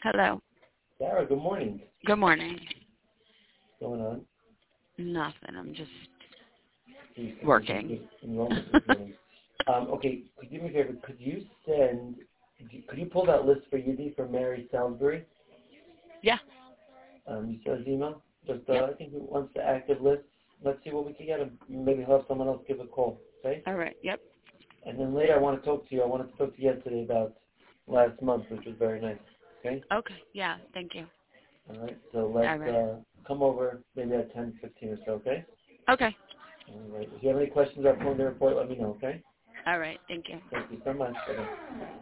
Hello. Sarah, good morning. Good morning. What's going on? Nothing. I'm just Geez, working. enrollment this morning. Okay, could you do me a favor? Could you pull that list for Yidi for Mary Salisbury? Yeah. You saw his email? Yep. I think he wants the active list. Let's see what we can get him. Maybe he'll have someone else give a call, okay? All right. Yep. And then later I want to talk to you. I wanted to talk to you yesterday about last month, which was very nice, okay? Okay. Yeah. Thank you. All right, so All let's right. come over maybe at 10:15 or so, okay? Okay. All right. If you have any questions about pulling the report, let me know, okay? All right. Thank you. Thank you so much. Bye-bye.